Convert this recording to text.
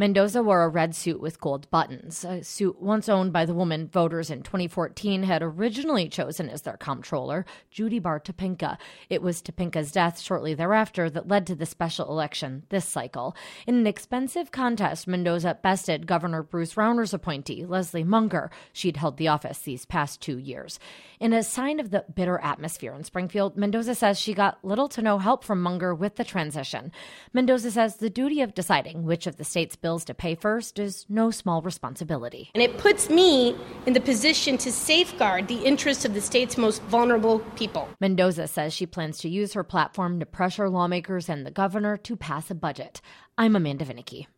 Mendoza wore a red suit with gold buttons, a suit once owned by the woman voters in 2014 had originally chosen as their comptroller, Judy Bar Topinka. It was Topinka's death shortly thereafter that led to the special election this cycle. In an expensive contest, Mendoza bested Governor Bruce Rauner's appointee, Leslie Munger. She'd held the office these past 2 years. In a sign of the bitter atmosphere in Springfield, Mendoza says she got little to no help from Munger with the transition. Mendoza says the duty of deciding which of the state's bills to pay first is no small responsibility. And it puts me in the position to safeguard the interests of the state's most vulnerable people. Mendoza says she plans to use her platform to pressure lawmakers and the governor to pass a budget. I'm Amanda Vinicky.